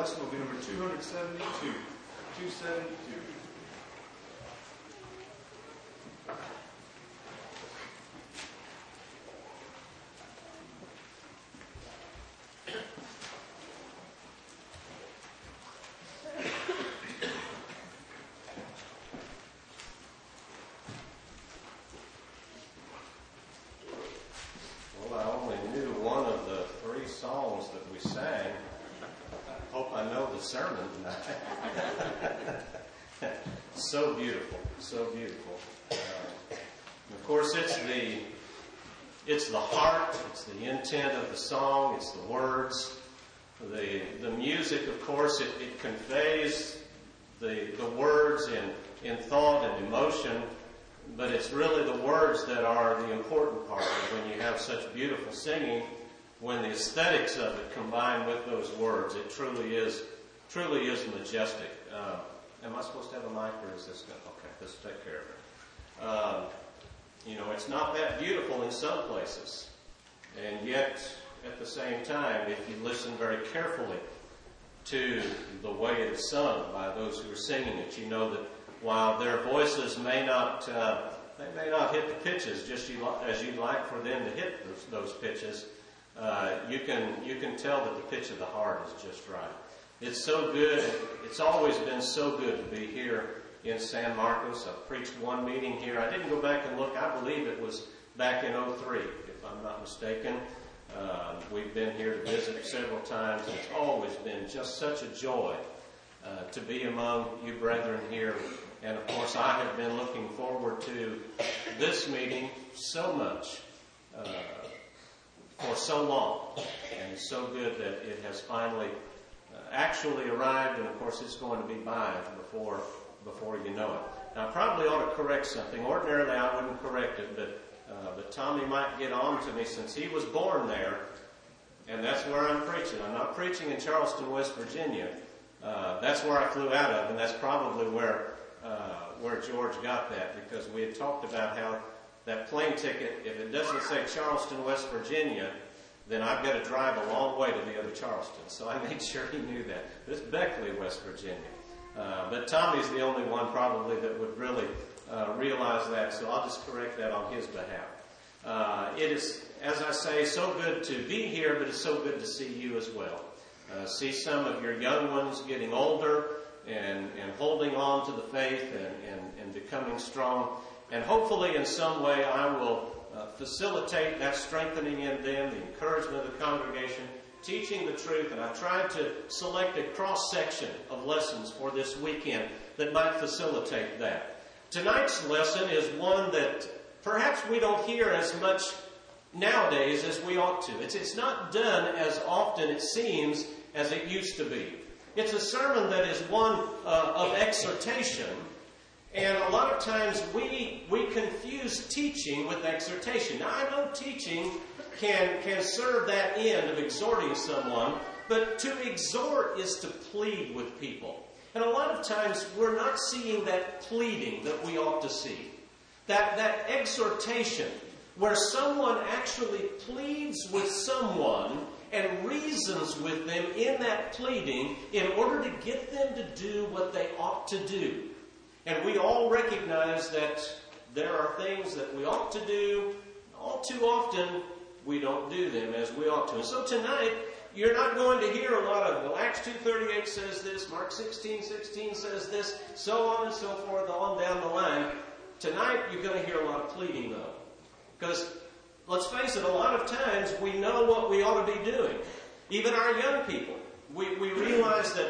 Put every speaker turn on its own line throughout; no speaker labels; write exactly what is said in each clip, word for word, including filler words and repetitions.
lesson will be number two seventy-two. two seventy-two.
Sermon tonight. So beautiful, so beautiful. Uh, of course, it's the it's the heart, it's the intent of the song, it's the words, the the music. Of course, it, it conveys the the words in in thought and emotion, but it's really the words that are the important part. When you have such beautiful singing, when the aesthetics of it combine with those words, it truly is. Truly is majestic. Uh, am I supposed to have a mic, or is this going to... Okay, this will take care of it. Um, you know, it's not that beautiful in some places. And yet, at the same time, if you listen very carefully to the way it is sung by those who are singing it, you know that while their voices may not... Uh, they may not hit the pitches just you, as you'd like for them to hit those, those pitches, uh, you can you can tell that the pitch of the heart is just right. It's so good. It's always been so good to be here in San Marcos. I preached one meeting here. I didn't go back and look. I believe it was back in oh three, if I'm not mistaken. Uh, we've been here to visit several times. It's always been just such a joy uh, to be among you brethren here. And of course, I have been looking forward to this meeting so much uh, for so long. And it's so good that it has finally Uh, actually arrived, and of course it's going to be by before before you know it. Now I probably ought to correct something. Ordinarily I wouldn't correct it, but uh, but Tommy might get on to me since he was born there, and that's where I'm preaching. I'm not preaching in Charleston, West Virginia. Uh, that's where I flew out of, and that's probably where uh, where George got that, because we had talked about how that plane ticket, if it doesn't say Charleston, West Virginia, then I've got to drive a long way to the other Charleston. So I made sure he knew that. It's Beckley, West Virginia. Uh, but Tommy's the only one probably that would really uh, realize that, so I'll just correct that on his behalf. Uh, it is, as I say, so good to be here, but it's so good to see you as well. Uh, see some of your young ones getting older and, and holding on to the faith and, and, and becoming strong. And hopefully in some way I will Uh, facilitate that strengthening in them, the encouragement of the congregation, teaching the truth. And I've tried to select a cross-section of lessons for this weekend that might facilitate that. Tonight's lesson is one that perhaps we don't hear as much nowadays as we ought to. It's, it's not done as often, it seems, as it used to be. It's a sermon that is one uh, of exhortation. And a lot of times we we confuse teaching with exhortation. Now, I know teaching can, can serve that end of exhorting someone, but to exhort is to plead with people. And a lot of times we're not seeing that pleading that we ought to see. That, that exhortation where someone actually pleads with someone and reasons with them in that pleading in order to get them to do what they ought to do. And we all recognize that there are things that we ought to do. All too often, we don't do them as we ought to. And so tonight, you're not going to hear a lot of, well, Acts two thirty-eight says this, Mark sixteen sixteen says this, so on and so forth, on down the line. Tonight, you're going to hear a lot of pleading, though. Because, let's face it, a lot of times we know what we ought to be doing. Even our young people. We, we realize that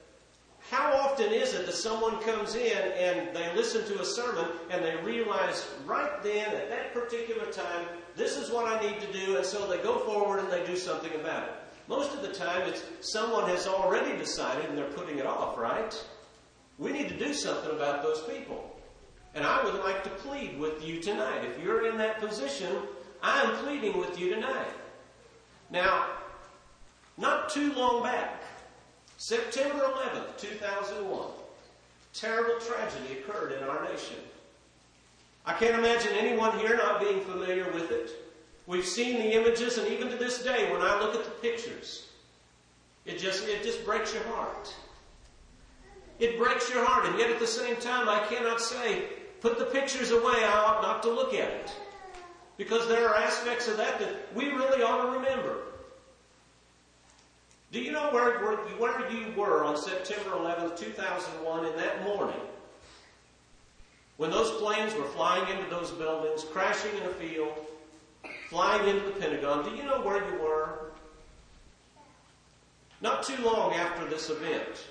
how often is it that someone comes in and they listen to a sermon and they realize right then, at that particular time, this is what I need to do, and so they go forward and they do something about it. Most of the time, it's someone has already decided and they're putting it off, right? We need to do something about those people. And I would like to plead with you tonight. If you're in that position, I'm pleading with you tonight. Now, not too long back, September eleventh, two thousand one, terrible tragedy occurred in our nation. I can't imagine anyone here not being familiar with it. We've seen the images, and even to this day, when I look at the pictures, It just, it just breaks your heart. It breaks your heart, and yet at the same time, I cannot say, put the pictures away, I ought not to look at it. Because there are aspects of that that we really ought to remember. Do you know where, where, where you were on September eleventh, two thousand one, in that morning? When those planes were flying into those buildings, crashing in a field, flying into the Pentagon, do you know where you were? Not too long after this event,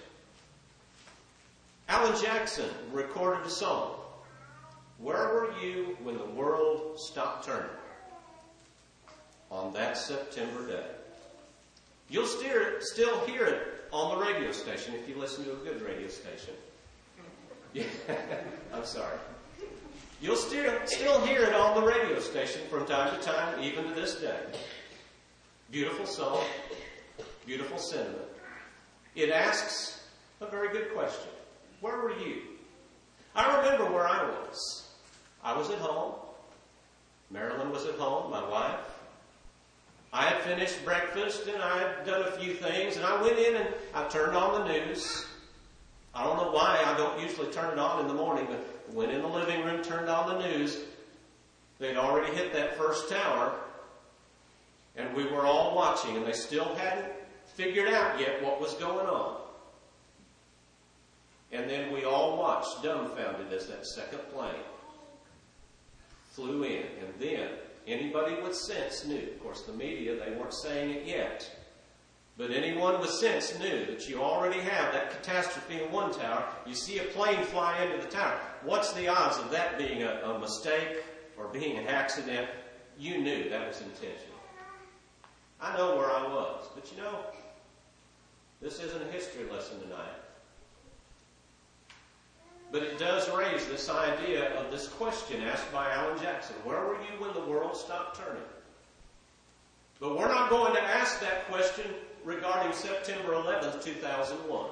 Alan Jackson recorded a song. Where were you when the world stopped turning? On that September day. You'll still, still hear it on the radio station if you listen to a good radio station. Yeah, I'm sorry. You'll still, still hear it on the radio station from time to time, even to this day. Beautiful song, beautiful sentiment. It asks a very good question. Where were you? I remember where I was. I was at home. Marilyn was at home, my wife. I had finished breakfast and I had done a few things, and I went in and I turned on the news. I don't know why I don't usually turn it on in the morning, but went in the living room, turned on the news. They'd already hit that first tower, and we were all watching, and they still hadn't figured out yet what was going on. And then we all watched, dumbfounded, as that second plane flew in. And then anybody with sense knew. Of course, the media, they weren't saying it yet. But anyone with sense knew that you already have that catastrophe in one tower. You see a plane fly into the tower. What's the odds of that being a, a mistake or being an accident? You knew that was intentional. I know where I was. But you know, this isn't a history lesson tonight. But it does raise this idea of this question asked by Alan Jackson. Where were you when the world stopped turning? But we're not going to ask that question regarding September eleventh, two thousand one.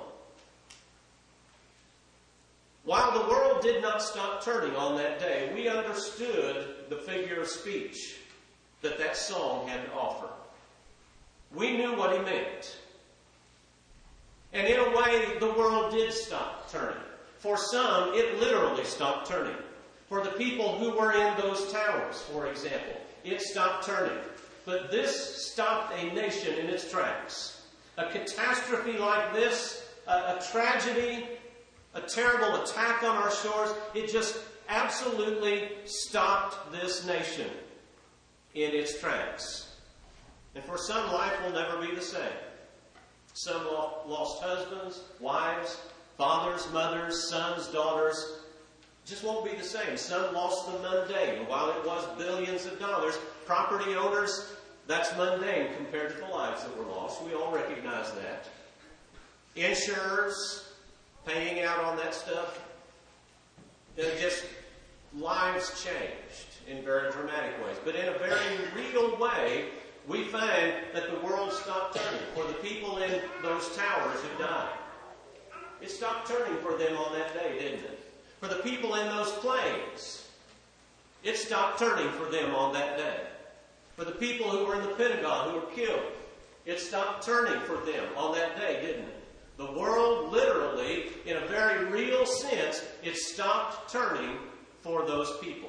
While the world did not stop turning on that day, we understood the figure of speech that that song had to offer. We knew what he meant. And in a way, the world did stop turning. For some, it literally stopped turning. For the people who were in those towers, for example, it stopped turning. But this stopped a nation in its tracks. A catastrophe like this, a, a tragedy, a terrible attack on our shores, it just absolutely stopped this nation in its tracks. And for some, life will never be the same. Some lost husbands, wives, fathers, mothers, sons, daughters. Just won't be the same. Some lost the mundane. While it was billions of dollars, property owners, that's mundane compared to the lives that were lost. We all recognize that. Insurers, paying out on that stuff. It just, lives changed in very dramatic ways. But in a very real way, we find that the world stopped turning for the people in those towers who died. It stopped turning for them on that day, didn't it? For the people in those planes, it stopped turning for them on that day. For the people who were in the Pentagon who were killed, it stopped turning for them on that day, didn't it? The world literally, in a very real sense, it stopped turning for those people.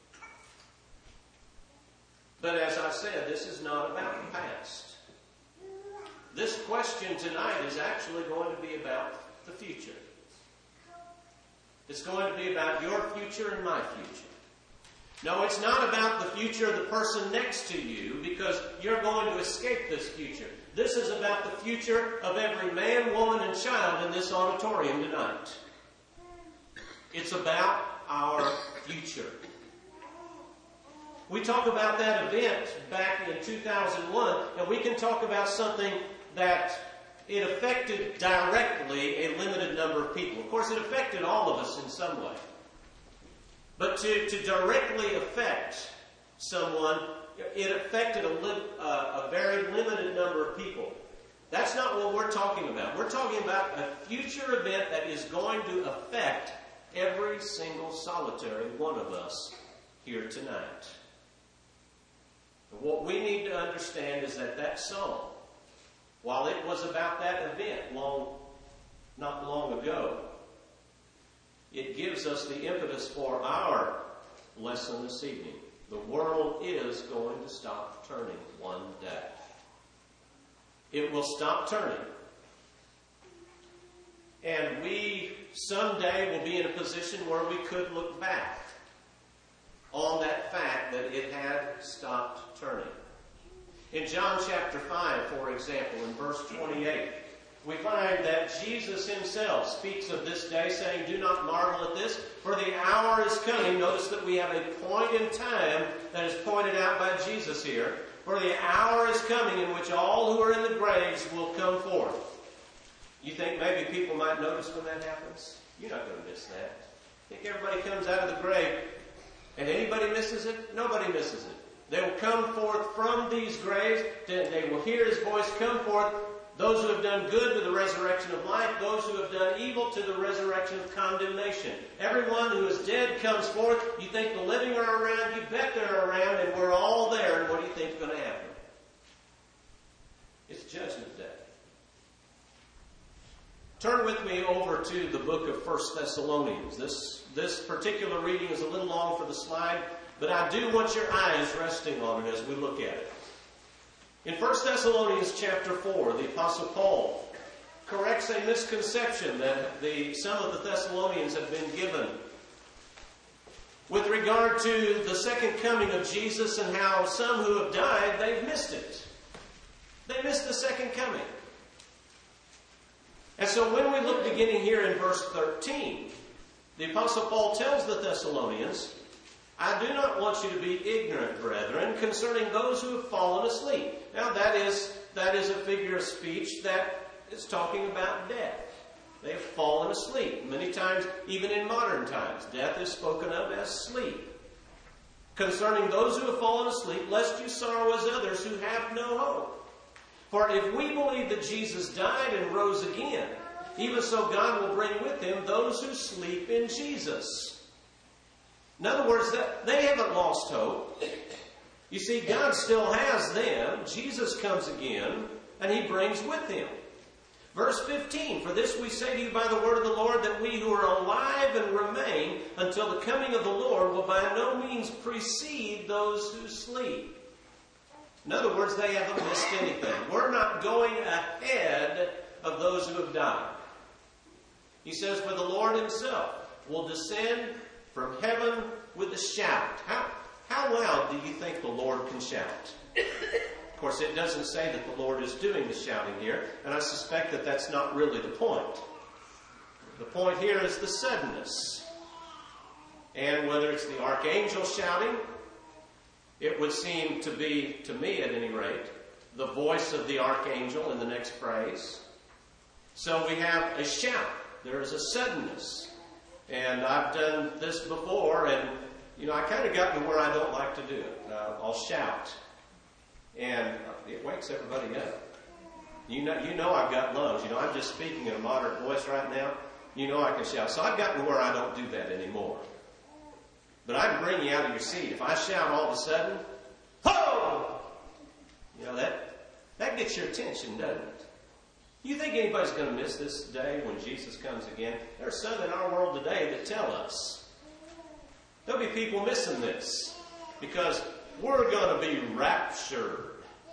But as I said, this is not about the past. This question tonight is actually going to be about the future. It's going to be about your future and my future. No, it's not about the future of the person next to you, because you're going to escape this future. This is about the future of every man, woman, and child in this auditorium tonight. It's about our future. We talk about that event back in two thousand one, and we can talk about something that it affected directly a limited number of people. Of course, it affected all of us in some way. But to, to directly affect someone, it affected a, li- uh, a very limited number of people. That's not what we're talking about. We're talking about a future event that is going to affect every single solitary one of us here tonight. And what we need to understand is that that song while it was about that event long, not long ago, it gives us the impetus for our lesson this evening. The world is going to stop turning one day. It will stop turning. And we someday will be in a position where we could look back on that fact that it had stopped turning. In John chapter five, for example, in verse twenty-eight, we find that Jesus himself speaks of this day, saying, "Do not marvel at this, for the hour is coming." Notice that we have a point in time that is pointed out by Jesus here. "For the hour is coming in which all who are in the graves will come forth." You think maybe people might notice when that happens? You're not going to miss that. Think everybody comes out of the grave and anybody misses it? Nobody misses it. They will come forth from these graves. They will hear his voice come forth. Those who have done good to the resurrection of life. Those who have done evil to the resurrection of condemnation. Everyone who is dead comes forth. You think the living are around? You bet they're around, and we're all there. And what do you think is going to happen? It's Judgment Day. Turn with me over to the book of First Thessalonians. This, this particular reading is a little long for the slide, but I do want your eyes resting on it as we look at it. In First Thessalonians chapter four, the Apostle Paul corrects a misconception that the, some of the Thessalonians have been given with regard to the second coming of Jesus and how some who have died, they've missed it. They missed the second coming. And so when we look beginning here in verse thirteen, the Apostle Paul tells the Thessalonians, "I do not want you to be ignorant, brethren, concerning those who have fallen asleep." Now that is, that is a figure of speech that is talking about death. They have fallen asleep. Many times, even in modern times, death is spoken of as sleep. "Concerning those who have fallen asleep, lest you sorrow as others who have no hope. For if we believe that Jesus died and rose again, even so God will bring with him those who sleep in Jesus." In other words, they haven't lost hope. You see, God still has them. Jesus comes again, and he brings with him. Verse fifteen, "For this we say to you by the word of the Lord, that we who are alive and remain until the coming of the Lord will by no means precede those who sleep." In other words, they haven't missed anything. We're not going ahead of those who have died. He says, "For the Lord himself will descend from heaven with a shout." How, how loud do you think the Lord can shout? Of course, it doesn't say that the Lord is doing the shouting here, and I suspect that that's not really the point. The point here is the suddenness. And whether it's the archangel shouting, it would seem to be, to me at any rate, the voice of the archangel in the next phrase. So we have a shout. There is a suddenness. And I've done this before, and, you know, I kind of got to where I don't like to do it. Uh, I'll shout. And it wakes everybody up. You know, you know I've got lungs. You know, I'm just speaking in a moderate voice right now. You know I can shout. So I've gotten to where I don't do that anymore. But I can bring you out of your seat. If I shout all of a sudden, ho! You know, that, that gets your attention, doesn't it? You think anybody's going to miss this day when Jesus comes again? There's some in our world today that tell us. There'll be people missing this because we're going to be raptured.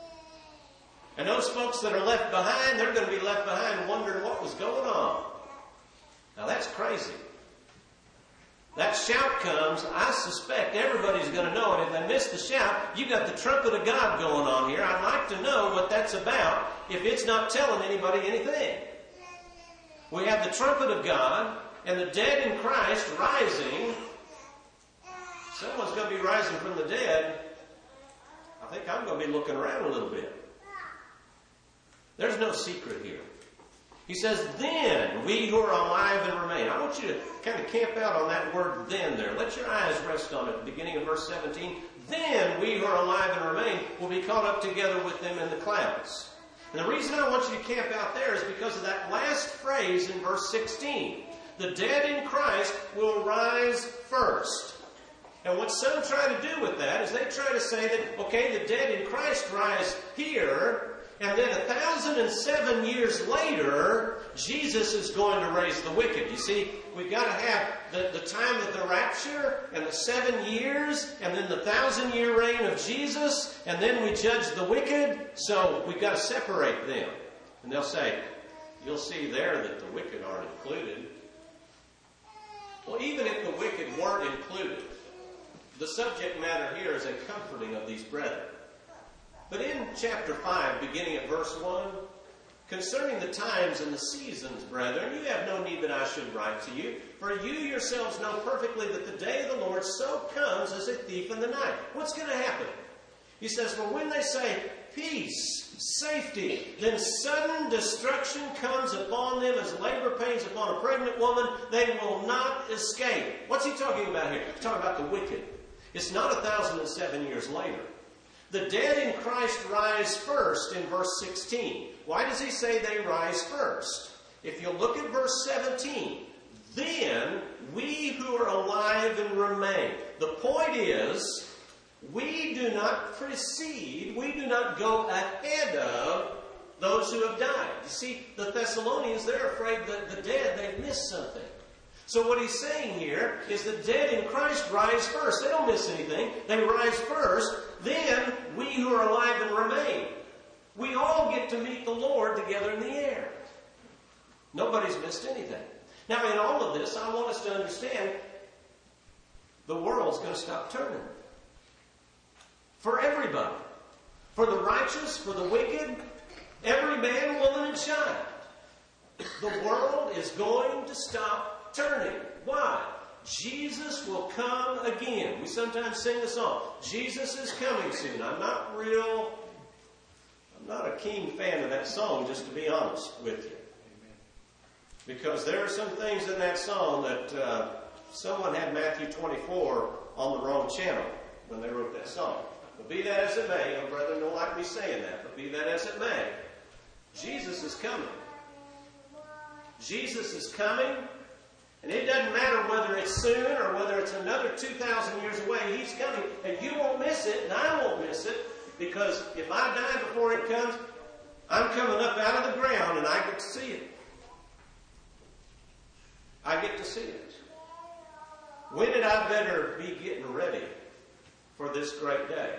And those folks that are left behind, they're going to be left behind wondering what was going on. Now that's crazy. That shout comes, I suspect everybody's going to know. And if they miss the shout, you've got the trumpet of God going on here. I'd like to know what that's about if it's not telling anybody anything. We have the trumpet of God and the dead in Christ rising. Someone's going to be rising from the dead. I think I'm going to be looking around a little bit. There's no secret here. He says, "Then we who are alive and remain." I want you to kind of camp out on that word "then" there. Let your eyes rest on it at the beginning of verse seventeen. "Then we who are alive and remain will be caught up together with them in the clouds." And the reason I want you to camp out there is because of that last phrase in verse sixteen. The dead in Christ will rise first. And what some try to do with that is they try to say that, okay, the dead in Christ rise here, And then a thousand and seven years later, Jesus is going to raise the wicked. You see, we've got to have the, the time of the rapture and the seven years and then the thousand year reign of Jesus, and then we judge the wicked. So we've got to separate them. And they'll say, you'll see there that the wicked aren't included. Well, even if the wicked weren't included, the subject matter here is a comforting of these brethren. But in chapter five, beginning at verse one, concerning the times and the seasons, brethren, you have no need that I should write to you, for you yourselves know perfectly that the day of the Lord so comes as a thief in the night. What's going to happen? He says, for when they say, peace, safety, then sudden destruction comes upon them as labor pains upon a pregnant woman. They will not escape. What's he talking about here? He's talking about the wicked. It's not a thousand and seven years later. The dead in Christ rise first in verse sixteen. Why does he say they rise first? If you look at verse seventeen, then we who are alive and remain. The point is, we do not precede, we do not go ahead of those who have died. You see, the Thessalonians, they're afraid that the dead, they've missed something. So what he's saying here is the dead in Christ rise first. They don't miss anything. They rise first. Then we who are alive and remain. We all get to meet the Lord together in the air. Nobody's missed anything. Now in all of this, I want us to understand the world's going to stop turning. For everybody. For the righteous, for the wicked, every man, woman, and child. The world is going to stop turning. Why? Jesus will come again. We sometimes sing the song, Jesus is coming soon. I'm not real, I'm not a keen fan of that song, just to be honest with you. Because there are some things in that song that uh, someone had Matthew twenty-four on the wrong channel when they wrote that song. But be that as it may, your brethren don't like me saying that, but be that as it may, Jesus is coming. Jesus is coming. And it doesn't matter whether it's soon or whether it's another two thousand years away. He's coming. And you won't miss it, and I won't miss it. Because if I die before it comes, I'm coming up out of the ground and I get to see it. I get to see it. When did I better be getting ready for this great day?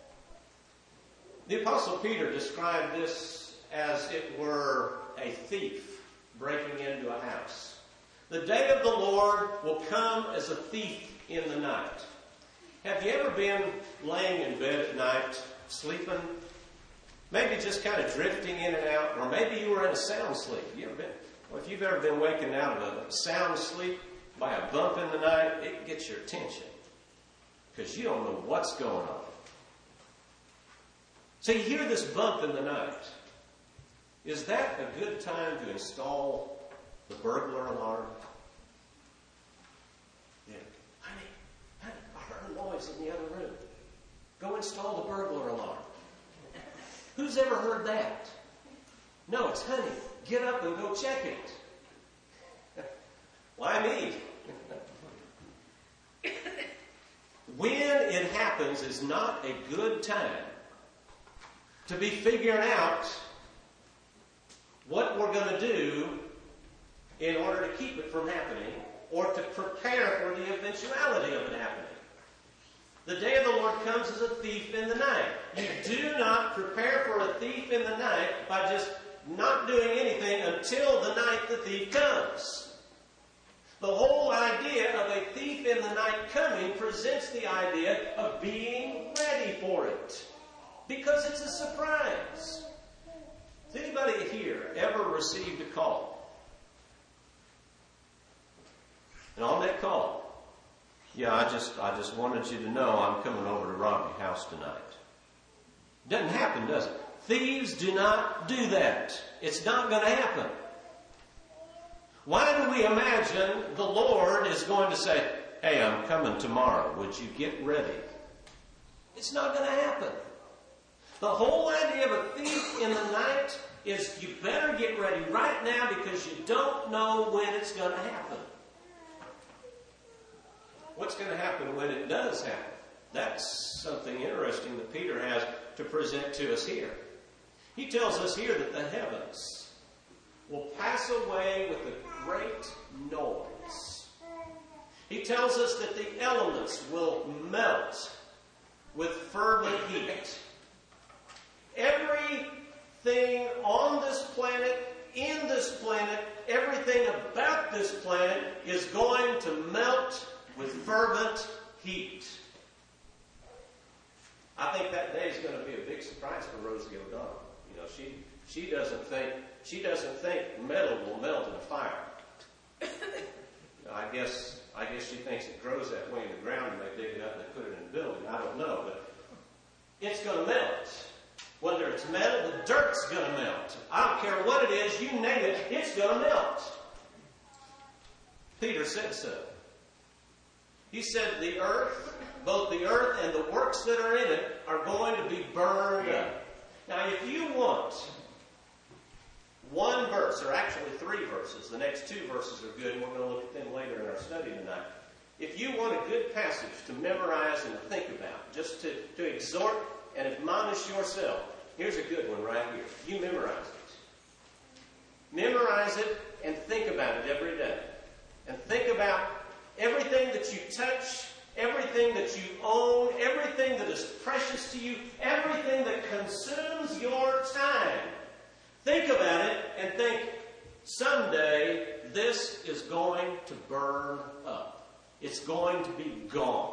The Apostle Peter described this as it were a thief breaking into a house. The day of the Lord will come as a thief in the night. Have you ever been laying in bed at night, sleeping? Maybe just kind of drifting in and out, or maybe you were in a sound sleep. You ever been? Well, if you've ever been waking out of a sound sleep by a bump in the night, it gets your attention. Because you don't know what's going on. So you hear this bump in the night. Is that a good time to install the burglar alarm? Yeah. Honey, honey, I heard a noise in the other room. Go install the burglar alarm. Who's ever heard that? No, it's honey. Get up and go check it. Why me? When it happens is not a good time to be figuring out what we're going to do in order to keep it from happening, or to prepare for the eventuality of it happening. The day of the Lord comes as a thief in the night. You do not prepare for a thief in the night by just not doing anything until the night the thief comes. The whole idea of a thief in the night coming presents the idea of being ready for it. Because it's a surprise. Has anybody here ever received a call? And on that call, yeah, I just I just wanted you to know I'm coming over to rob your house tonight. Doesn't happen, does it? Thieves do not do that. It's not going to happen. Why do we imagine the Lord is going to say, hey, I'm coming tomorrow. Would you get ready? It's not going to happen. The whole idea of a thief in the night is you better get ready right now because you don't know when it's going to happen. What's going to happen when it does happen? That's something interesting that Peter has to present to us here. He tells us here that the heavens will pass away with a great noise. He tells us that the elements will melt with fervent heat. Everything on this planet, in this planet, everything about this planet is going to melt with fervent heat. I think that day is going to be a big surprise for Rosie O'Donnell. You know, she she doesn't think she doesn't think metal will melt in a fire. You know, I guess I guess she thinks it grows that way in the ground and they dig it up and they put it in a building. I don't know, but it's going to melt. Whether it's metal, the dirt's going to melt. I don't care what it is, you name it, it's going to melt. Peter said so. He said the earth, both the earth and the works that are in it, are going to be burned up. Now, if you want one verse, or actually three verses, the next two verses are good, and we're going to look at them later in our study tonight. If you want a good passage to memorize and to think about, just to, to exhort and admonish yourself, here's a good one right here. You memorize it. Memorize it and think about it every day. And think about everything that you touch, everything that you own, everything that is precious to you, everything that consumes your time. Think about it and think, someday this is going to burn up. It's going to be gone.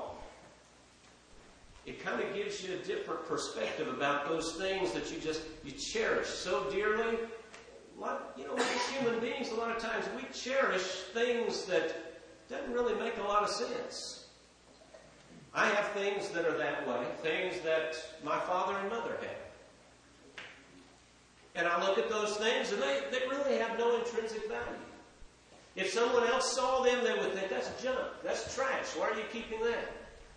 It kind of gives you a different perspective about those things that you just, you cherish so dearly. A lot, you know, as human beings, a lot of times we cherish things that doesn't really make a lot of sense. I have things that are that way, things that my father and mother had. And I look at those things and they, they really have no intrinsic value. If someone else saw them, they would think, that's junk, that's trash, why are you keeping that?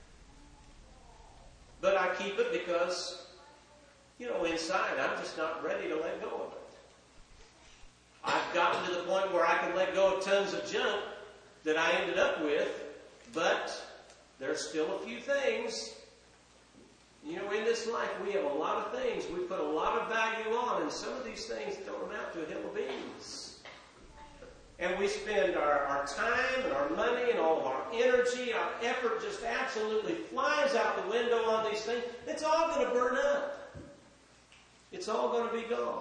But I keep it because, you know, inside I'm just not ready to let go of it. I've gotten to the point where I can let go of tons of junk that I ended up with, but there's still a few things. You know, in this life we have a lot of things we put a lot of value on, and some of these things don't amount to a hill of beans. And we spend our, our time and our money and all of our energy, our effort just absolutely flies out the window on these things. It's all going to burn up. It's all going to be gone.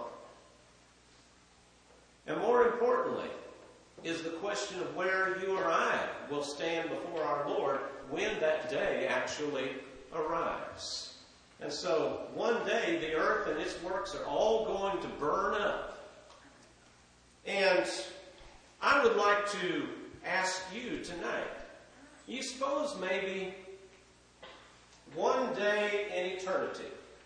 And more importantly, is the question of where you or I will stand before our Lord when that day actually arrives. And so, one day, the earth and its works are all going to burn up. And I would like to ask you tonight, you suppose maybe one day in eternity,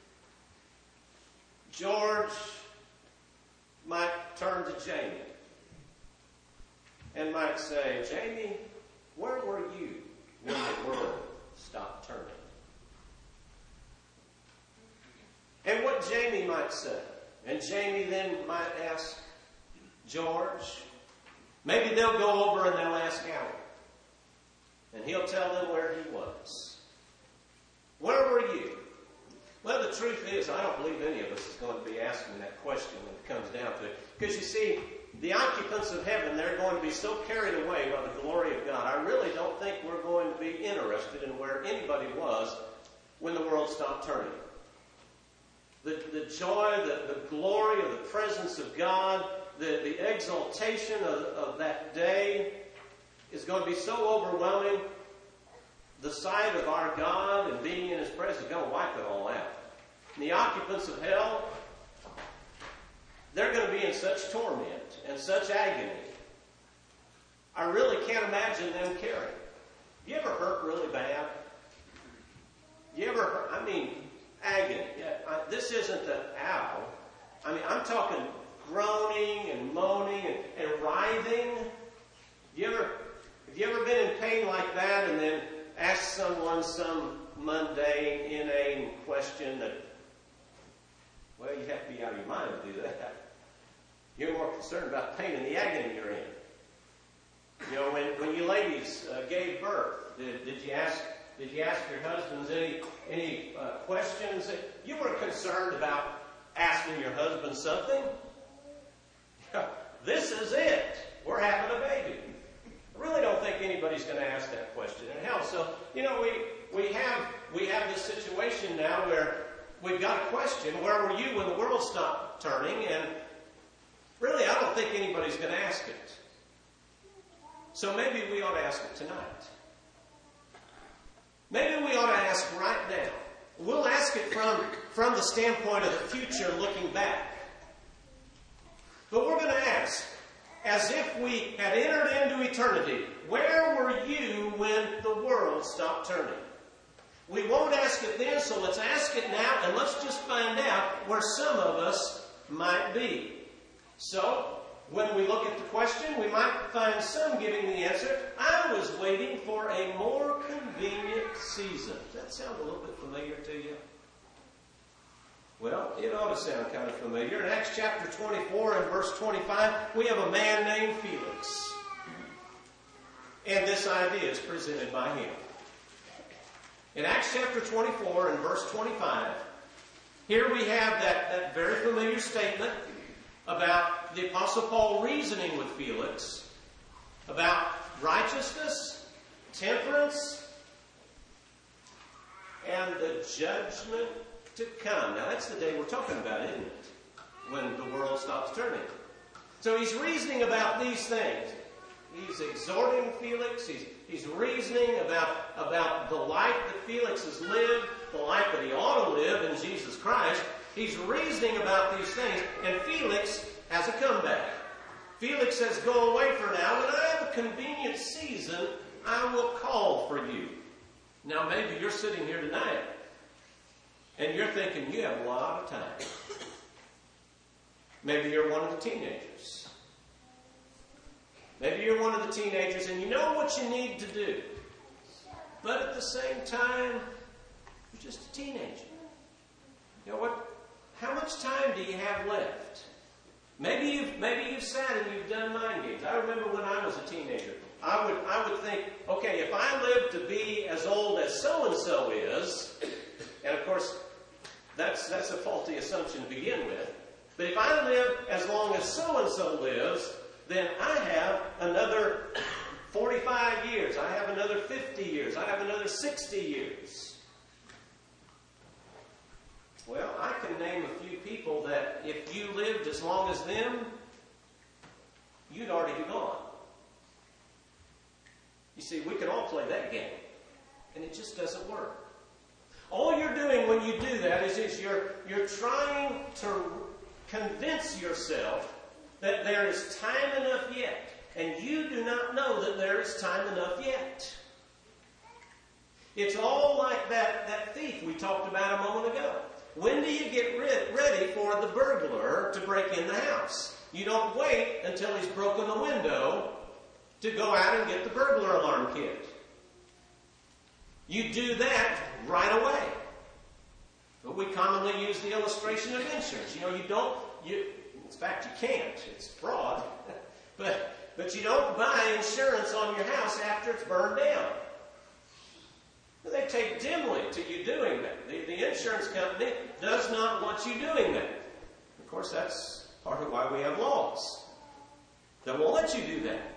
George might turn to Jamie and might say, Jamie, where were you when the world stopped turning? And what Jamie might say, and Jamie then might ask George, maybe they'll go over and they'll ask Howard, and he'll tell them where he was. Where were you? Well, the truth is, I don't believe any of us is going to be asking that question when it comes down to it. Because you see, the occupants of heaven, they're going to be so carried away by the glory of God. I really don't think we're going to be interested in where anybody was when the world stopped turning. The, the joy, the, the glory of the presence of God, the, the exaltation of, of that day is going to be so overwhelming. The sight of our God and being in His presence is going to wipe it all out. And the occupants of hell, they're going to be in such torment and such agony. I really can't imagine them caring. You ever hurt really bad? You ever hurt? I mean, agony. Yeah, I, this isn't the ow. I mean, I'm talking groaning and moaning and, and writhing. You ever, have you ever been in pain like that and then ask someone some mundane, inane question that, well, you have to be out of your mind to do that. You're more concerned about the pain and the agony you're in. You know, when, when you ladies uh, gave birth, did, did you ask did you ask your husbands any any uh, questions? You were concerned about asking your husband something. This is it. We're having a baby. I really don't think anybody's going to ask that question in hell. So, you know, we we have we have this situation now where we've got a question, where were you when the world stopped turning? And really, I don't think anybody's going to ask it. So maybe we ought to ask it tonight. Maybe we ought to ask right now. We'll ask it from, from the standpoint of the future looking back. But we're going to ask, as if we had entered into eternity, where were you when the world stopped turning? We won't ask it then, so let's ask it now, and let's just find out where some of us might be. So, when we look at the question, we might find some giving the answer, I was waiting for a more convenient season. Does that sound a little bit familiar to you? Well, it ought to sound kind of familiar. In Acts chapter twenty-four and verse twenty-five, we have a man named Felix. And this idea is presented by him. In Acts chapter twenty-four and verse twenty-five, here we have that, that very familiar statement about the Apostle Paul reasoning with Felix about righteousness, temperance, and the judgment to come. Now that's the day we're talking about, isn't it? When the world stops turning. So he's reasoning about these things. He's exhorting Felix. He's, he's reasoning about, about the life that Felix has lived, the life that he ought to live in Jesus Christ. He's reasoning about these things. And Felix has a comeback. Felix says, go away for now. When I have a convenient season, I will call for you. Now maybe you're sitting here tonight and you're thinking you have a lot of time. Maybe you're one of the teenagers. Maybe you're one of the teenagers and you know what you need to do. But at the same time, you're just a teenager. You know what? How much time do you have left? Maybe you've, maybe you've sat and you've done mind games. I remember when I was a teenager, I would, I would think, okay, if I live to be as old as so-and-so is, and of course, that's, that's a faulty assumption to begin with, but if I live as long as so-and-so lives, then I have another forty-five years. I have another fifty years. I have another sixty years. Well, I can name a few people that if you lived as long as them, you'd already be gone. You see, we can all play that game, and it just doesn't work. All you're doing when you do that is, is you're, you're trying to convince yourself that there is time enough yet, and you do not know that there is time enough yet. It's all like that, that thief we talked about a moment ago. When do you get rid, ready for the burglar to break in the house? You don't wait until he's broken the window to go out and get the burglar alarm kit. You do that right away. But we commonly use the illustration of insurance. You know, you don't, you, in fact, you can't. It's fraud. but, but you don't buy insurance on your house after it's burned down. They take dimly to you doing that. The, the insurance company does not want you doing that. Of course, that's part of why we have laws that won't let you do that.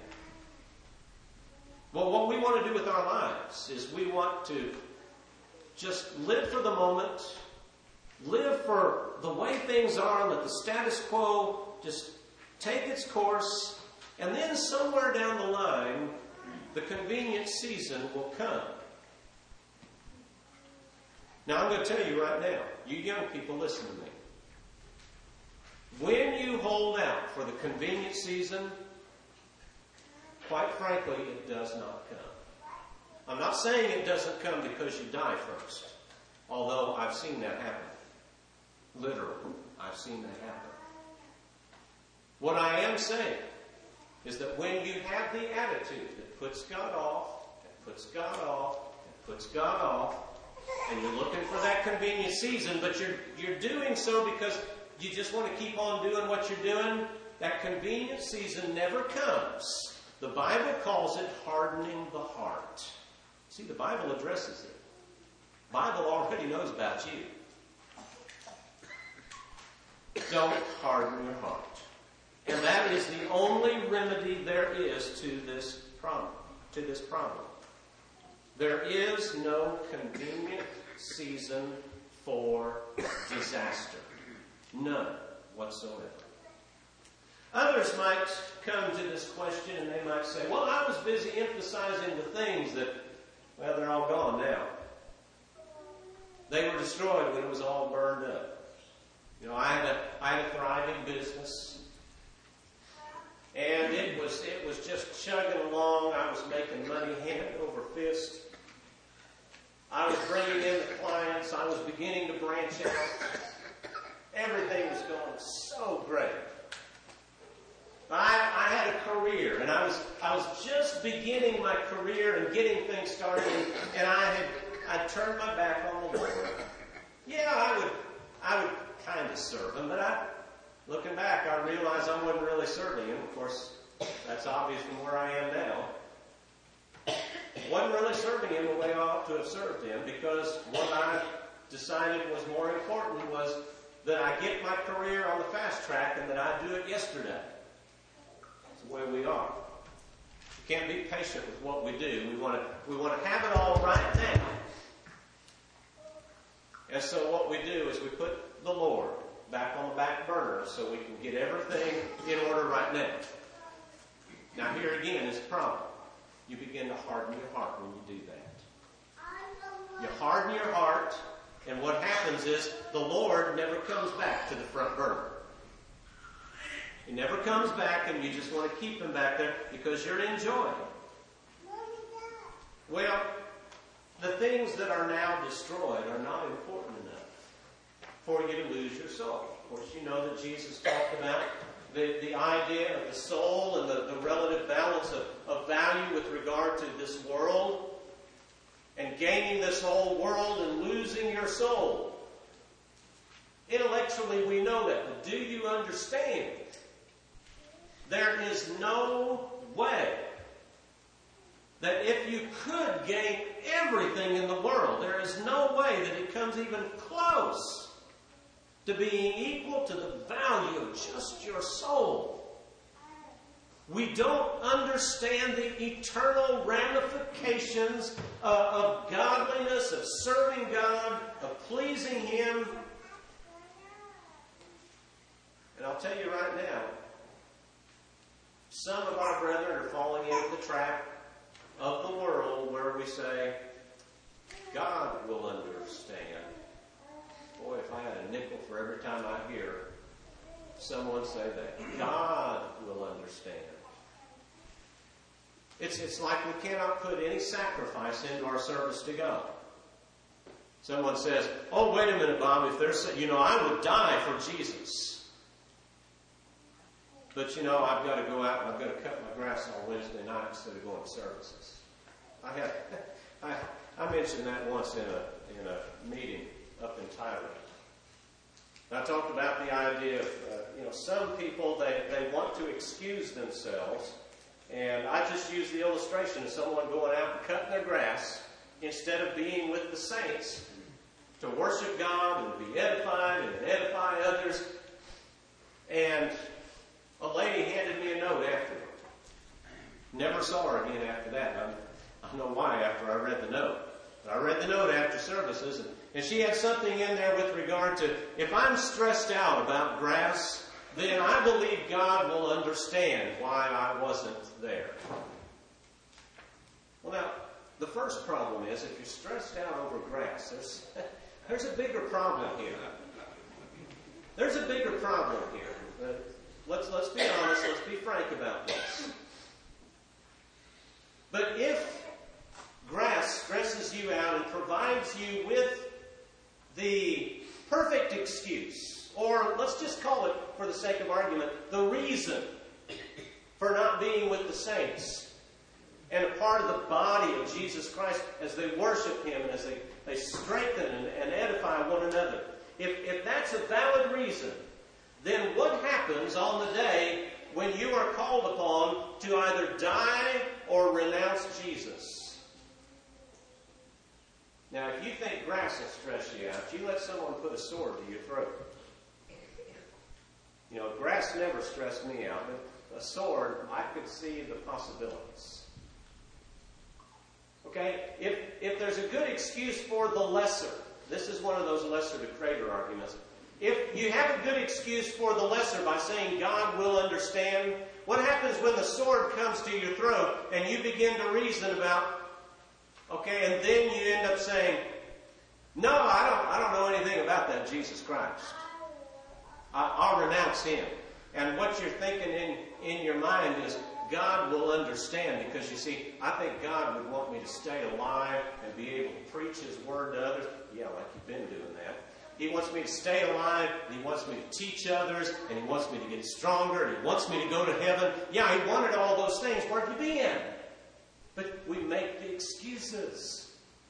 Well, what we want to do with our lives is we want to just live for the moment, live for the way things are, let the status quo just take its course, and then somewhere down the line, the convenient season will come. Now, I'm going to tell you right now, you young people, listen to me. When you hold out for the convenient season, quite frankly, it does not come. I'm not saying it doesn't come because you die first, although I've seen that happen. Literally, I've seen that happen. What I am saying is that when you have the attitude that puts God off, and puts God off, and puts God off, and you're looking for that convenient season, but you're you're doing so because you just want to keep on doing what you're doing, that convenient season never comes. The Bible calls it hardening the heart. See, the Bible addresses it. The Bible already knows about you. Don't harden your heart. And that is the only remedy there is to this problem. To this problem. There is no convenient season for disaster. None whatsoever. Others might come to this question and they might say, well, I was busy emphasizing the things that, well, they're all gone now. They were destroyed when it was all burned up. You know, I had a, I had a thriving business. And it was, it was just chugging along. I was making money hand over fist. I was bringing in the clients. I was beginning to branch out. Everything was going so great. I, I had a career, and I was I was just beginning my career and getting things started, and, and I had I turned my back on the Lord. Yeah, I would I would kind of serve Him, but I, looking back, I realized I wasn't really serving Him. Of course, that's obvious from where I am now. Wasn't really serving Him the way I ought to have served Him, because what I decided was more important was that I get my career on the fast track and that I do it yesterday. That's the way we are. We can't be patient with what we do. We want to we want to have it all right now. And so what we do is we put the Lord back on the back burner so we can get everything in order right now. Now here again is the problem. You begin to harden your heart when you do that. You harden your heart, and what happens is the Lord never comes back to the front burner. He never comes back, and you just want to keep Him back there because you're enjoying. Well, the things that are now destroyed are not important enough for you to lose your soul. Of course, you know that Jesus talked about the, the idea of the soul and the, the relative balance of, of value with regard to this world, and gaining this whole world and losing your soul. Intellectually, we know that, but do you understand? There is no way that if you could gain everything in the world, there is no way that it comes even close to being equal to the value of just your soul. We don't understand the eternal ramifications uh, of godliness, of serving God, of pleasing Him. And I'll tell you right now, some of our brethren are falling into the trap of the world where we say, God will understand. Boy, if I had a nickel for every time I hear someone say that. God will understand. It's, it's like we cannot put any sacrifice into our service to God. Someone says, oh, wait a minute, Bob, if there's, you know, I would die for Jesus. But, you know, I've got to go out and I've got to cut my grass on Wednesday night instead of going to services. I have, I, I mentioned that once in a, in a meeting up in Thailand. I talked about the idea of, uh, you know, some people, they, they want to excuse themselves. And I just use the illustration of someone going out and cutting their grass instead of being with the saints to worship God and be edified and edify others. And a lady handed me a note after. Never saw her again after that. I, I know why after I read the note. But I read the note after services, and, and she had something in there with regard to, if I'm stressed out about grass, then I believe God will understand why I wasn't there. Well, now, the first problem is, if you're stressed out over grass, there's, there's a bigger problem here. There's a bigger problem here. Uh, let's, let's be honest, let's be frank about this. But if grass stresses you out and provides you with the perfect excuse, or let's just call it, for the sake of argument, the reason for not being with the saints and a part of the body of Jesus Christ as they worship Him and as they, they strengthen and, and edify one another. If, if that's a valid reason, then what happens on the day when you are called upon to either die or renounce Jesus? Now, if you think grass will stress you out, you let someone put a sword to your throat. You know, grass never stressed me out, but a sword, I could see the possibilities. Okay? If, if there's a good excuse for the lesser, this is one of those lesser to greater arguments. If you have a good excuse for the lesser by saying God will understand, what happens when the sword comes to your throat and you begin to reason about, okay, and then you end up saying, no, I don't, I don't know anything about that Jesus Christ. I, I'll renounce Him. And what you're thinking in, in your mind is, God will understand, because you see, I think God would want me to stay alive and be able to preach His Word to others. Yeah, like you've been doing that. He wants me to stay alive, and He wants me to teach others, and He wants me to get stronger, and He wants me to go to heaven. Yeah, He wanted all those things. Where'd you be in? But we make the excuses.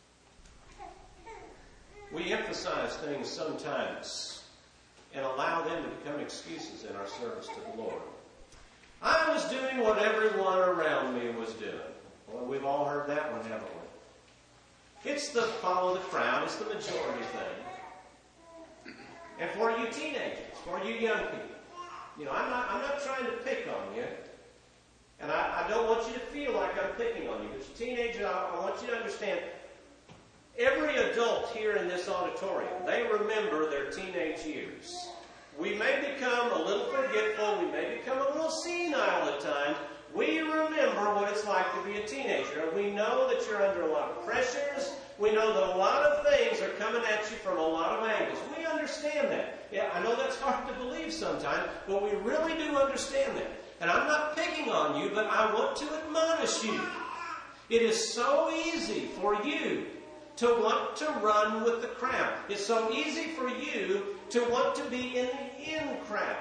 We emphasize things sometimes and allow them to become excuses in our service to the Lord. I was doing what everyone around me was doing. Well, we've all heard that one, haven't we? It's the follow the crowd. It's the majority thing. And for you teenagers, for you young people, you know, I'm not, I'm not trying to pick on you. And I, I don't want you to feel like I'm picking on you. But you teenagers, I, I want you to understand, every adult here in this auditorium, they remember their teenage years. We may become a little forgetful. We may become a little senile at times. We remember what it's like to be a teenager. And we know that you're under a lot of pressures. We know that a lot of things are coming at you from a lot of angles. We understand that. Yeah, I know that's hard to believe sometimes, but we really do understand that. And I'm not picking on you, but I want to admonish you. It is so easy for you to want to run with the crowd. It's so easy for you to want to be in the in crowd.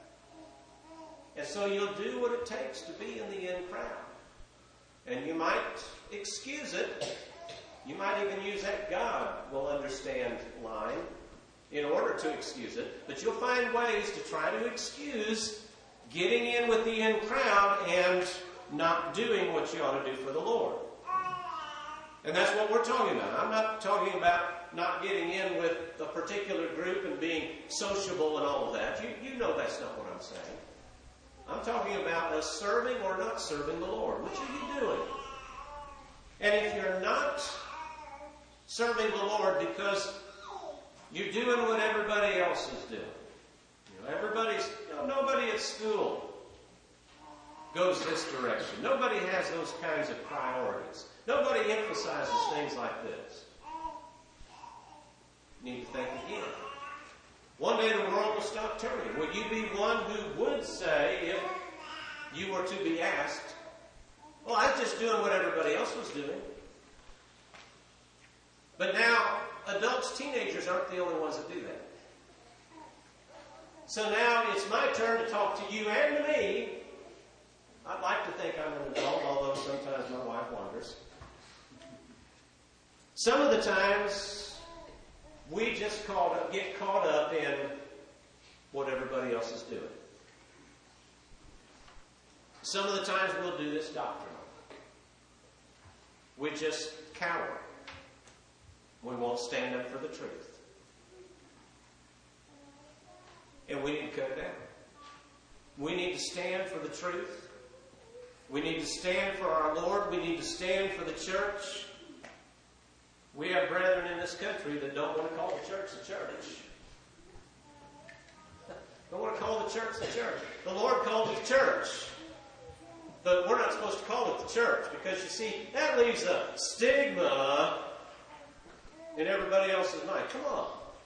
And so you'll do what it takes to be in the in crowd. And you might excuse it. You might even use that God will understand line in order to excuse it. But you'll find ways to try to excuse getting in with the in crowd and not doing what you ought to do for the Lord. And that's what we're talking about. I'm not talking about not getting in with a particular group and being sociable and all of that. You, you know that's not what I'm saying. I'm talking about us serving or not serving the Lord. Which are you doing? And if you're not serving the Lord because you're doing what everybody else is doing. You know, everybody's, you know, nobody at school goes this direction. Nobody has those kinds of priorities. Nobody emphasizes things like this. You need to think again. One day the world will stop turning. Would you be one who would say, if you were to be asked, well, I was just doing what everybody else was doing. But now, adults, teenagers aren't the only ones that do that. So now it's my turn to talk to you and to me. I'd like to think I'm an adult, although sometimes my wife wonders. Some of the times, we just caught up, get caught up in what everybody else is doing. Some of the times we'll do this doctrinal. We just cower. We won't stand up for the truth. And we need to cut it down. We need to stand for the truth. We need to stand for our Lord. We need to stand for the church. We have brethren in this country that don't want to call the church the church. Don't want to call the church the church. The Lord called it the church. But we're not supposed to call it the church because, you see, that leaves a stigma in everybody else's mind. Come on.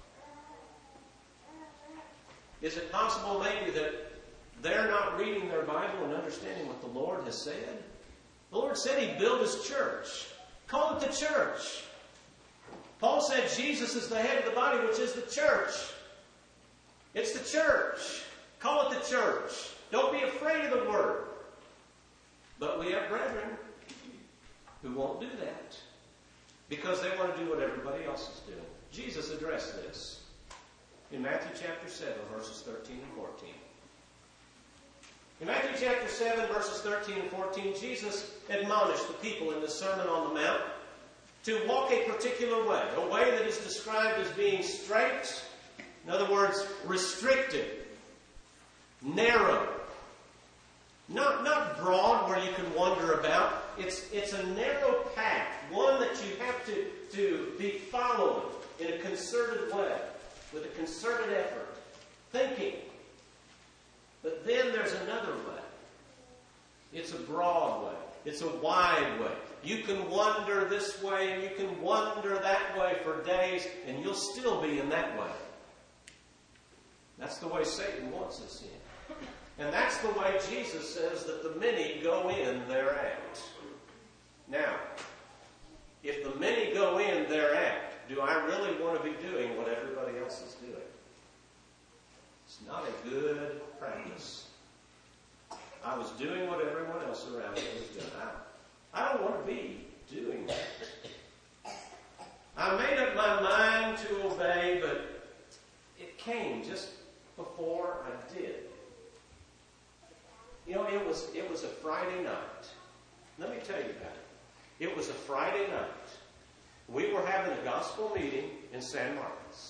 Is it possible maybe that they're not reading their Bible and understanding what the Lord has said? The Lord said He'd build His church. Call it the church. Paul said Jesus is the head of the body, which is the church. It's the church. Call it the church. Don't be afraid of the word. But we have brethren who won't do that because they want to do what everybody else is doing. Jesus addressed this in Matthew chapter seven, verses thirteen and fourteen. In Matthew chapter seven, verses thirteen and fourteen, Jesus admonished the people in the Sermon on the Mount to walk a particular way, a way that is described as being straight, in other words, restricted. narrow. Not, not broad where you can wander about. It's, it's a narrow path, one that you have to, to be following in a concerted way, with a concerted effort, thinking. But then there's another way. It's a broad way. It's a wide way. You can wander this way and you can wander that way for days, and you'll still be in that way. That's the way Satan wants us in. And that's the way Jesus says that the many go in thereat. Now, if the many go in thereat, do I really want to be doing what everybody else is doing? It's not a good practice. I was doing what everyone else around me was doing. I, I don't want to be doing that. I made up my mind to obey, but it came just before I did. You know, it was it was a Friday night. Let me tell you about it. It was a Friday night. We were having a gospel meeting in San Marcos.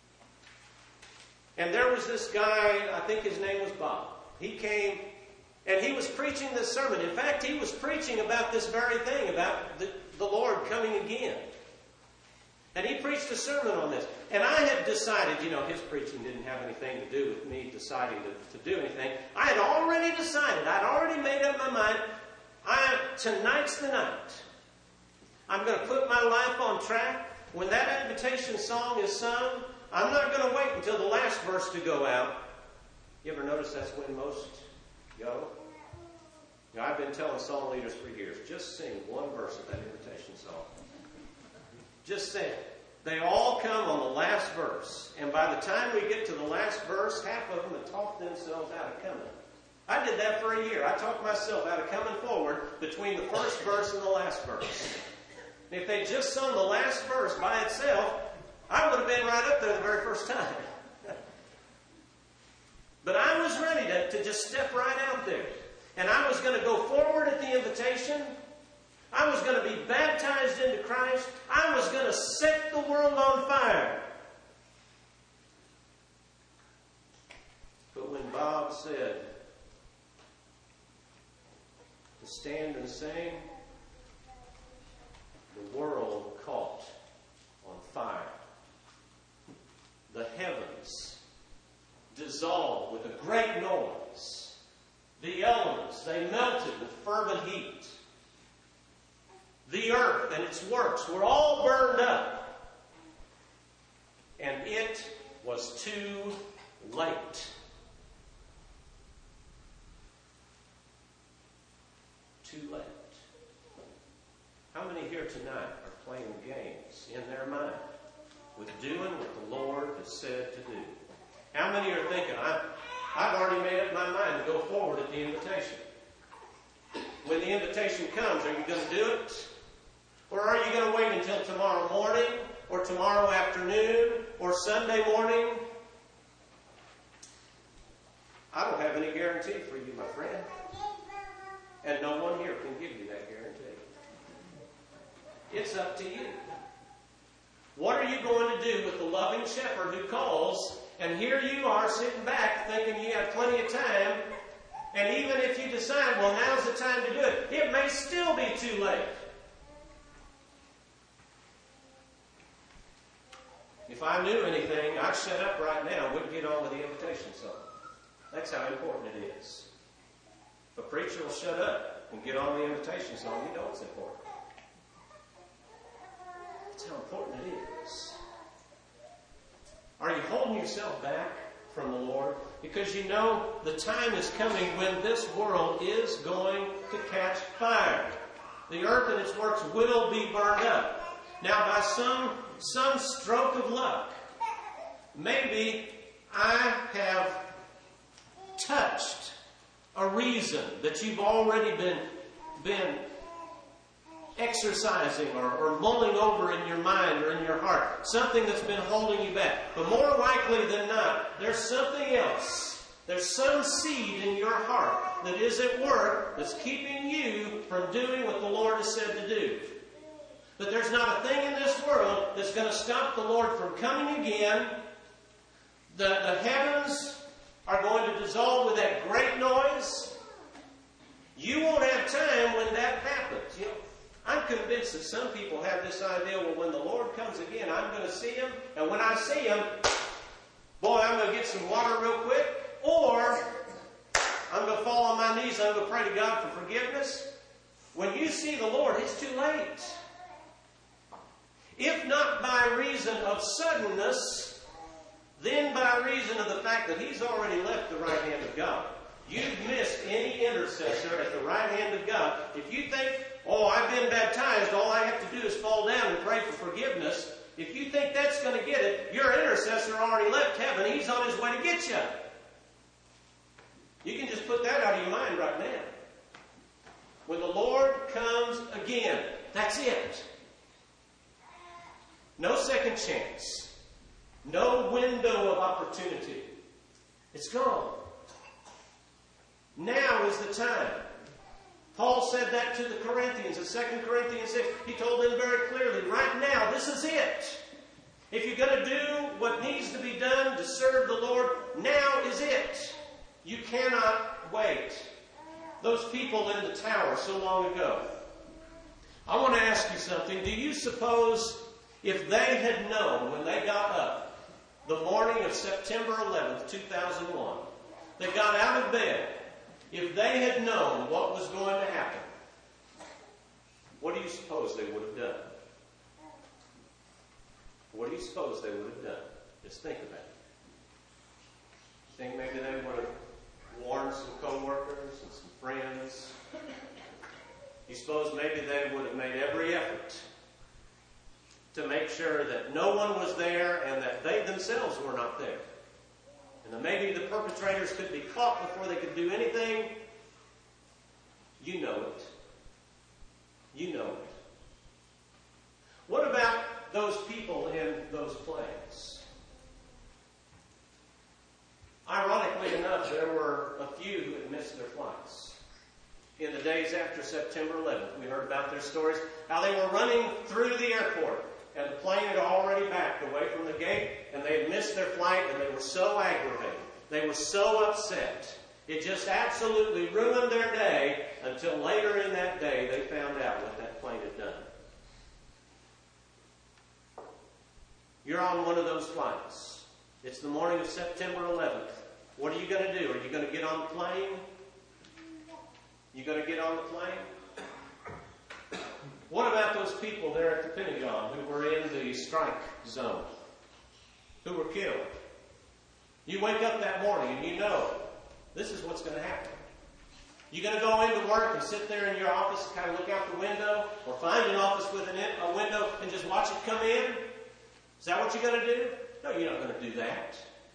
And there was this guy, I think his name was Bob. He came and he was preaching this sermon. In fact, he was preaching about this very thing, about the, the Lord coming again. And he preached a sermon on this. And I had decided, you know, his preaching didn't have anything to do with me deciding to, to do anything. I had already decided, I'd already made up my mind, I, tonight's the night. I'm going to put my life on track. When that invitation song is sung, I'm not going to wait until the last verse to go out. You ever notice that's when most go? You know, I've been telling song leaders for years, just sing one verse of that invitation song. Just sing. They all come on the last verse. And by the time we get to the last verse, half of them have talked themselves out of coming. I did that for a year. I talked myself out of coming forward between the first verse and the last verse. And if they just sung the last verse by itself, I would have been right up there the very first time. But I was ready to, to just step right out there. And I was going to go forward at the invitation. I was going to be baptized into Christ. I was going to set the world on fire. But when Bob said to stand and sing, the world caught on fire. The heavens dissolved with a great noise. The elements, they melted with fervent heat. The earth and its works were all burned up. And it was too late. Too late. How many here tonight are playing games in their mind with doing what the Lord has said to do? How many are thinking, I've, I've already made up my mind to go forward at the invitation? When the invitation comes, are you going to do it? Or are you going to wait until tomorrow morning, or tomorrow afternoon, or Sunday morning? I don't have any guarantee for you, my friend. And no one here can give you that guarantee. It's up to you. What are you going to do with the loving shepherd who calls, and here you are sitting back thinking you have plenty of time, and even if you decide, well, now's the time to do it, it may still be too late. If I knew anything, I'd shut up right now and wouldn't get on with the invitation song. That's how important it is. If a preacher will shut up and get on the invitation song, you know it's important. That's how important it is. Are you holding yourself back from the Lord? Because you know the time is coming when this world is going to catch fire. The earth and its works will be burned up. Now, by some, some stroke of luck, maybe I have touched a reason that you've already been, been exercising or, or mulling over in your mind or in your heart. Something that's been holding you back. But more likely than not, there's something else. There's some seed in your heart that is at work that's keeping you from doing what the Lord has said to do. But there's not a thing in this world that's going to stop the Lord from coming again. The, the heavens are going to dissolve with that great noise, you won't have time when that happens. You know, I'm convinced that some people have this idea, well, when the Lord comes again, I'm going to see Him, and when I see Him, boy, I'm going to get some water real quick, or I'm going to fall on my knees and I'm going to pray to God for forgiveness. When you see the Lord, it's too late. If not by reason of suddenness, then by reason of the fact that He's already left the right hand of God. You've missed any intercessor at the right hand of God. If you think, oh, I've been baptized, all I have to do is fall down and pray for forgiveness. If you think that's going to get it, your intercessor already left heaven. He's on his way to get you. You can just put that out of your mind right now. When the Lord comes again, that's it. No second chance. No window of opportunity. It's gone. Now is the time. Paul said that to the Corinthians in Second Corinthians six. He told them very clearly, right now, this is it. If you're going to do what needs to be done to serve the Lord, now is it. You cannot wait. Those people in the tower so long ago. I want to ask you something. Do you suppose if they had known when they got up the morning of September eleventh, two thousand one, they got out of bed, if they had known what was going to happen, what do you suppose they would have done? What do you suppose they would have done? Just think about it. Think maybe they would have warned some co-workers and some friends. You suppose maybe they would have made every effort to make sure that no one was there and that they themselves were not there. And that maybe the perpetrators could be caught before they could do anything. You know it. You know it. What about those people in those planes? Ironically enough, there were a few who had missed their flights. In the days after September eleventh, we heard about their stories, how they were running through the airport, and the plane had already backed away from the gate, and they had missed their flight, and they were so aggravated. They were so upset. It just absolutely ruined their day until later in that day they found out what that plane had done. You're on one of those flights. It's the morning of September eleventh. What are you going to do? Are you going to get on the plane? You going to get on the plane? What about those people there at the Pentagon who were in the strike zone, who were killed? You wake up that morning and you know this is what's going to happen. You're going to go into work and sit there in your office and kind of look out the window, or find an office with an in, a window and just watch it come in? Is that what you're going to do? No, you're not going to do that.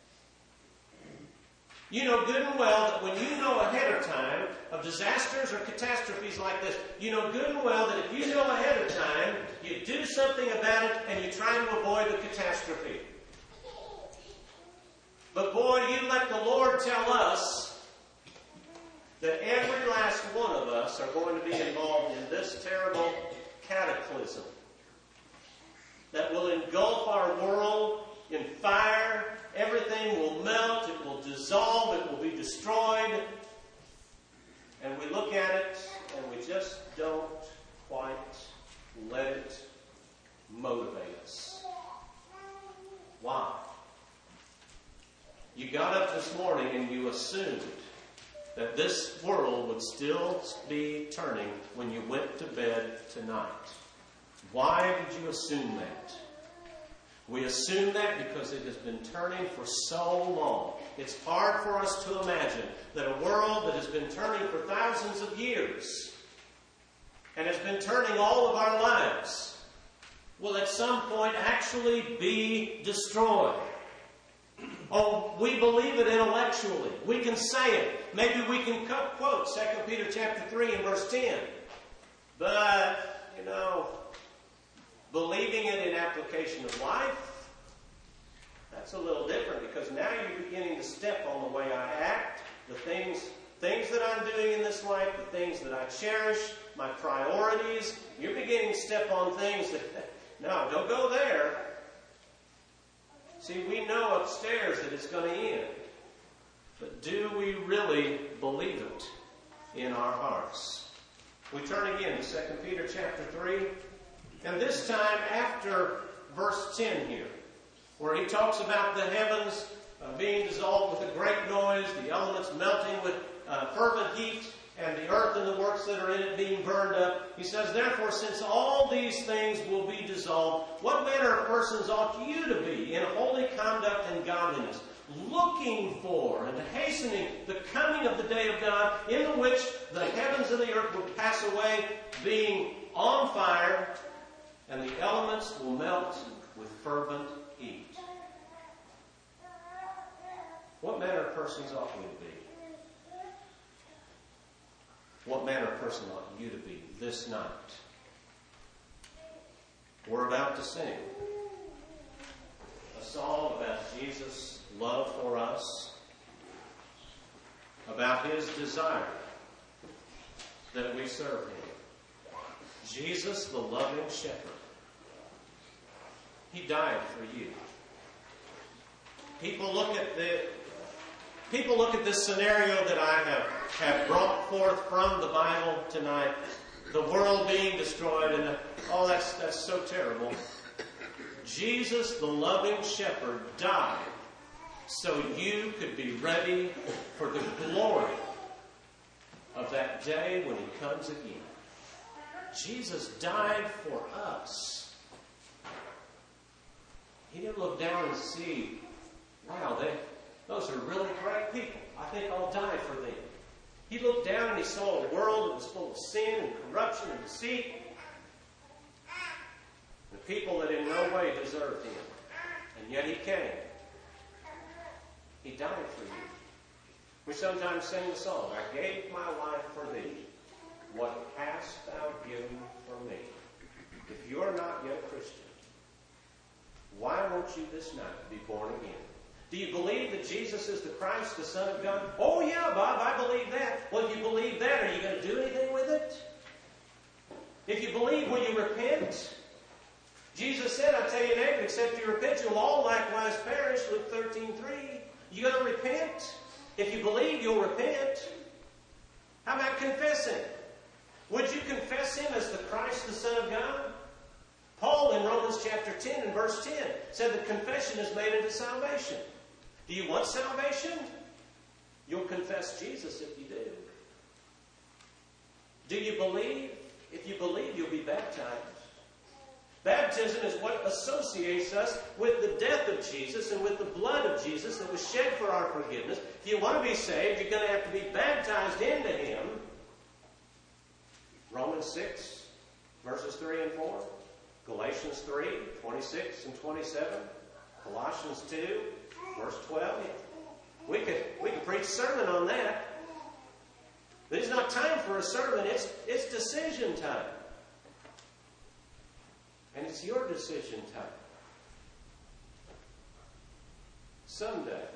You know good and well that when you know ahead of time of disasters or catastrophes like this, you know good and well that if you know ahead of time, you do something about it and you try to avoid the catastrophe. But boy, you let the Lord tell us that every last one of us are going to be involved in this terrible cataclysm that will engulf our world in fire. Everything will melt, it will dissolve, it will be destroyed. And we look at it and we just don't quite let it motivate us. Why? You got up this morning and you assumed that this world would still be turning when you went to bed tonight. Why did you assume that? We assume that because it has been turning for so long. It's hard for us to imagine that a world that has been turning for thousands of years and has been turning all of our lives will at some point actually be destroyed. Oh, we believe it intellectually. We can say it. Maybe we can quote Second Peter chapter three and verse ten. But, you know, believing it in application of life, that's a little different, because now you're beginning to step on the way I act, the things, things that I'm doing in this life, the things that I cherish, my priorities. You're beginning to step on things that, no, don't go there. See, we know upstairs that it's going to end. But do we really believe it in our hearts? We turn again to Second Peter chapter three, and this time after verse ten here, where he talks about the heavens uh, being dissolved with a great noise, the elements melting with uh, fervent heat, and the earth and the works that are in it being burned up. He says, therefore, since all these things will be dissolved, what manner of persons ought you to be in holy conduct and godliness, looking for and hastening the coming of the day of God, in which the heavens and the earth will pass away, being on fire, and the elements will melt with fervent heat. What manner of persons ought we to be? What manner of person ought you to be this night? We're about to sing a song about Jesus' love for us, about His desire that we serve Him. Jesus, the loving shepherd. He died for you. People look at the People look at this scenario that I have, have brought forth from the Bible tonight, the world being destroyed, and the, oh, that's, that's so terrible. Jesus, the loving shepherd, died so you could be ready for the glory of that day when He comes again. Jesus died for us. He didn't look down and see, wow, they... those are really great people. I think I'll die for them. He looked down and He saw a world that was full of sin and corruption and deceit. The people that in no way deserved Him. And yet He came. He died for you. We sometimes sing the song, I gave my life for thee. What hast thou given for me? If you're not yet a Christian, why won't you this night be born again? Do you believe that Jesus is the Christ, the Son of God? Oh yeah, Bob, I believe that. Well, if you believe that, are you going to do anything with it? If you believe, will you repent? Jesus said, I tell you, neighbor, except you repent, you'll all likewise perish. Luke thirteen three. You going to repent? If you believe, you'll repent. How about confessing? Would you confess Him as the Christ, the Son of God? Paul in Romans chapter ten and verse ten said that confession is made unto salvation. Do you want salvation? You'll confess Jesus if you do. Do you believe? If you believe, you'll be baptized. Baptism is what associates us with the death of Jesus and with the blood of Jesus that was shed for our forgiveness. If you want to be saved, you're going to have to be baptized into Him. Romans six, verses three and four. Galatians three, twenty-six and twenty-seven. Colossians two, verse twelve. We could, we could preach a sermon on that. But it's not time for a sermon. It's, it's decision time. And it's your decision time. Someday,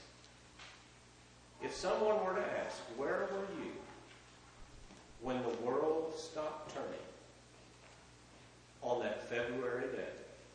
if someone were to ask, where were you when the world stopped turning on that February day?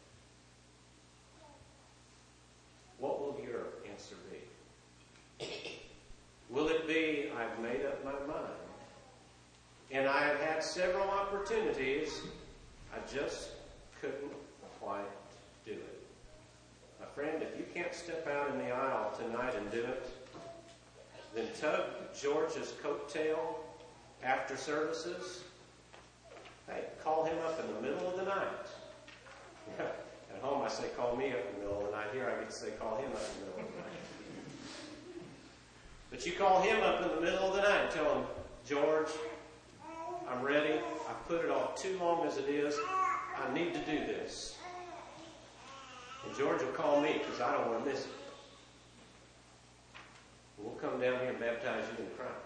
What will your answer be? Will it be, I've made up my mind, and I have had several opportunities, I just couldn't quite do it? My friend, if you can't step out in the aisle tonight and do it, then tug George's coattail after services. Hey, call him up in the middle of the night. At home I say call me up in the middle of the night. Here I get to say call him up in the middle of the night. But you call him up in the middle of the night and tell him, George, I'm ready. I've put it off too long as it is. I need to do this. And George will call me because I don't want to miss it. We'll come down here and baptize you in Christ.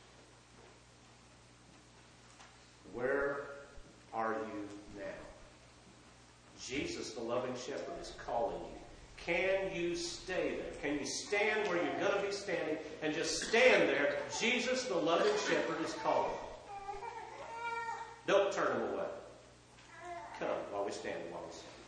Where are you now? Jesus, the loving shepherd, is calling you. Can you stay there? Can you stand where you're going to be standing and just stand there? Jesus, the loving shepherd, is calling. Don't turn him away. Come while we stand while we sing.